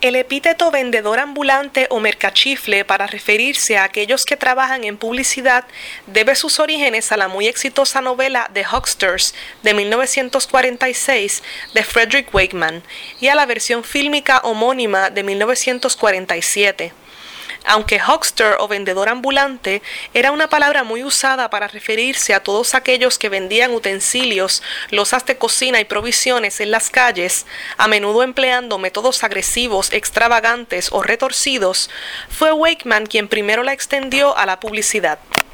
El epíteto vendedor ambulante o mercachifle para referirse a aquellos que trabajan en publicidad debe sus orígenes a la muy exitosa novela The Hucksters de 1946 de Frederick Wakeman y a la versión fílmica homónima de 1947. Aunque huckster o vendedor ambulante era una palabra muy usada para referirse a todos aquellos que vendían utensilios, losas de cocina y provisiones en las calles, a menudo empleando métodos agresivos, extravagantes o retorcidos, fue Wakeman quien primero la extendió a la publicidad.